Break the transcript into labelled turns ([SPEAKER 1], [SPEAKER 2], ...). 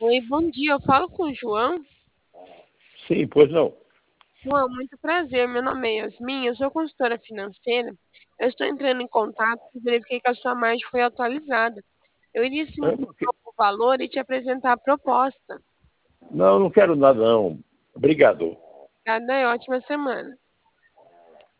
[SPEAKER 1] Oi, bom dia. Eu falo com o João.
[SPEAKER 2] Sim, pois não.
[SPEAKER 1] João, muito prazer. Meu nome é Yasmin, eu sou consultora financeira. Eu estou entrando em contato e verifiquei que a sua margem foi atualizada. Eu iria
[SPEAKER 2] Eu
[SPEAKER 1] simular
[SPEAKER 2] não, que-
[SPEAKER 1] o valor e te apresentar a proposta.
[SPEAKER 2] não quero nada, não. Obrigado.
[SPEAKER 1] Cada ótima semana.